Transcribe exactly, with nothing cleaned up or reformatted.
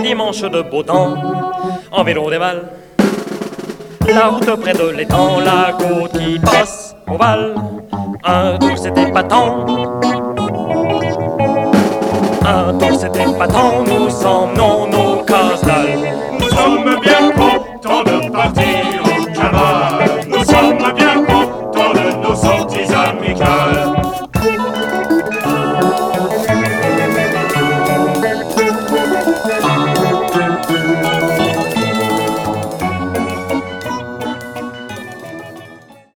dimanches de beau temps, en vélo des Valles. La route près de l'étang, la côte qui passe au Val. Un tour c'était épatant, un tour c'était épatant, nous emmenons nos casse-dalles. Nous sommes bien contents de partir au cavale, nous sommes bien contents de nos sorties amicales.